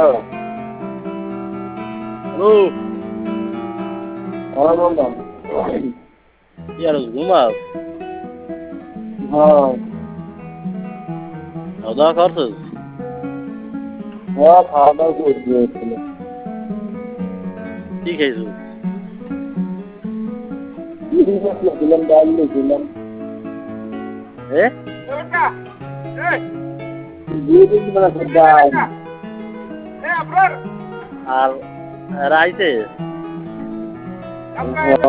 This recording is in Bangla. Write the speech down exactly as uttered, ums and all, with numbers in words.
হ্যালো হ্যাঁ বললাম। কি আর ঘুমাও? হ্যাঁ খাওয়া দাওয়া করছিস? হ্যাঁ খাওয়া দাওয়া করে দিয়েছিল। কি খাইছো? দিলাম ডাল দিলাম এ ডাল আর রাইতে